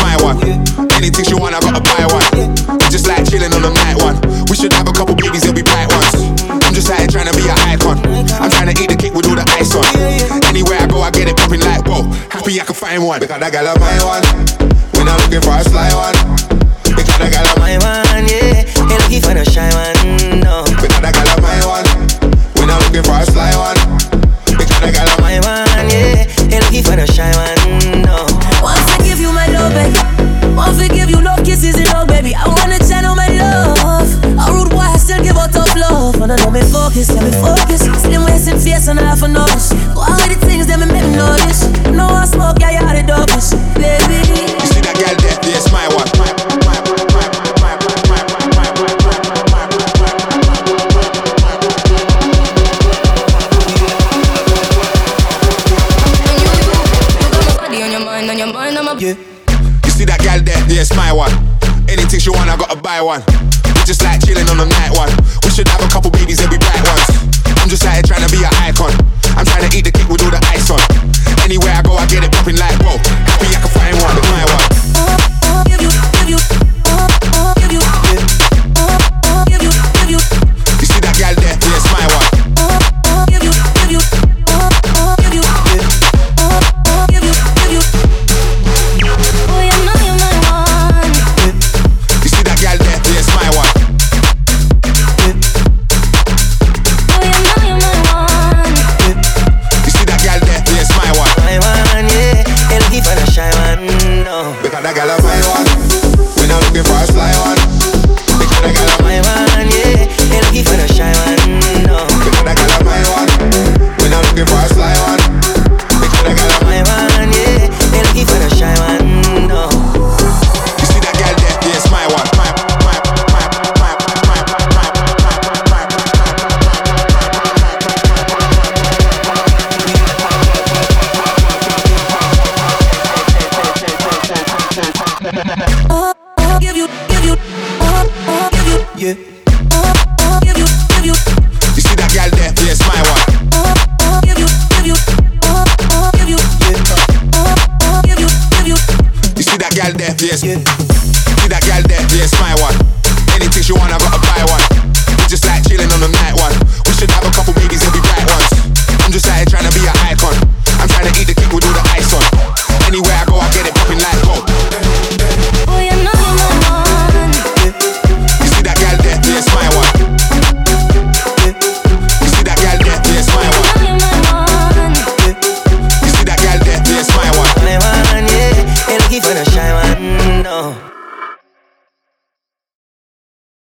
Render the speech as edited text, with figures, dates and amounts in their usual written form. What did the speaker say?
my one. Anything she want, I gotta buy one. We just like chilling on the night one. We should have a couple babies, they'll be bright ones. I'm just out here trying to be an icon. I'm trying to eat the cake with all the ice on. Anywhere I go, I get it popping like whoa. Happy I can find one. Because that gal on my one. We're not looking for a sly one. Because that gal on my one, yeah. Ain't looking for no shy one, no. Because that gal on my one. We're not looking for a sly one. Because that gal on my one, yeah. Ain't looking for no shy one, no. Once I give you my love, baby. Once I give you love, kisses and all, baby. I wanna channel my love. A rude boy, I still give out tough love. Wanna know me focus, let me focus. Slim waist and face and half a nose. All of the things that me make me notice. No I smoke, yeah, you are the dopest, baby. You see that girl there? Yes, my one. Yeah. You see that gal there? Yeah, it's my one. Anything she want, I gotta buy one. We just like chilling on the night one. We should have a couple babies, they'll be bright ones. I'm just out here trying to be an icon. I'm trying to eat the cake with all the ice on. Anywhere I go, I get it popping like whoa. Happy I can find one, it's my one. You see that gal there? Yeah, it's my one. Because that gal on my one. We're not looking for a sly one. Because that gal on my one, yeah. Ain't looking for a shy one, no. Because that gal on my one. We're not looking for a sly one. Because that gal on my one, yeah. Ain't looking for a shy one, no. You see that gal there? Yeah, it's my one. Yeah. You see that gal there? Yeah, it's my one. You see that gal there? Yes. See that gal there? Yeah, it's my one. Anything she want, I gotta buy one. We just like chilling on the night one. We should have a couple babies, they'll be bright ones. I'm just out here trying to be an icon. I'm trying to eat the